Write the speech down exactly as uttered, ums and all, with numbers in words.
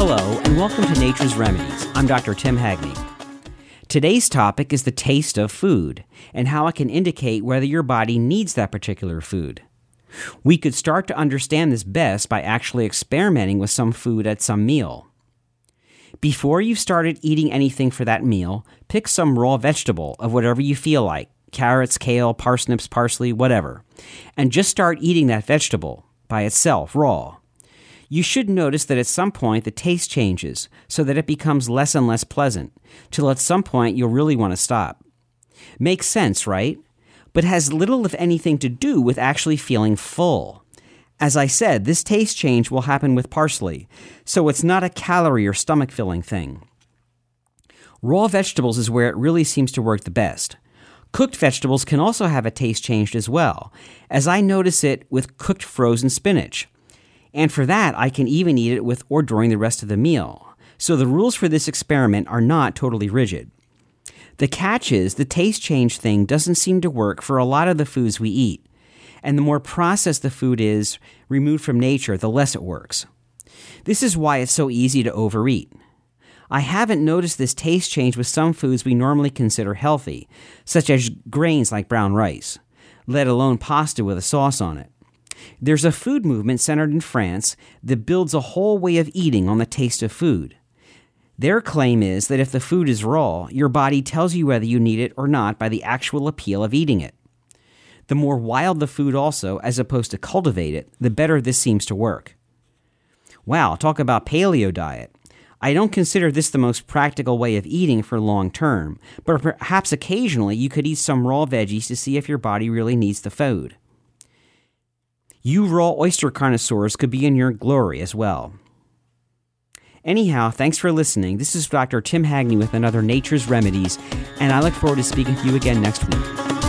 Hello, and welcome to Nature's Remedies. I'm Doctor Tim Hagney. Today's topic is the taste of food and how it can indicate whether your body needs that particular food. We could start to understand this best by actually experimenting with some food at some meal. Before you've started eating anything for that meal, pick some raw vegetable of whatever you feel like, carrots, kale, parsnips, parsley, whatever, and just start eating that vegetable by itself, raw. You should notice that at some point the taste changes so that it becomes less and less pleasant, till at some point you'll really want to stop. Makes sense, right? But has little if anything to do with actually feeling full. As I said, this taste change will happen with parsley, so it's not a calorie or stomach-filling thing. Raw vegetables is where it really seems to work the best. Cooked vegetables can also have a taste change as well, as I notice it with cooked frozen spinach. And for that, I can even eat it with or during the rest of the meal. So the rules for this experiment are not totally rigid. The catch is the taste change thing doesn't seem to work for a lot of the foods we eat. And the more processed the food is, removed from nature, the less it works. This is why it's so easy to overeat. I haven't noticed this taste change with some foods we normally consider healthy, such as grains like brown rice, let alone pasta with a sauce on it. There's a food movement centered in France that builds a whole way of eating on the taste of food. Their claim is that if the food is raw, your body tells you whether you need it or not by the actual appeal of eating it. The more wild the food also, as opposed to cultivate it, the better this seems to work. Wow, talk about paleo diet. I don't consider this the most practical way of eating for long term, but perhaps occasionally you could eat some raw veggies to see if your body really needs the food. You raw oyster connoisseurs could be in your glory as well. Anyhow, thanks for listening. This is Doctor Tim Hagney with another Nature's Remedies, and I look forward to speaking to you again next week.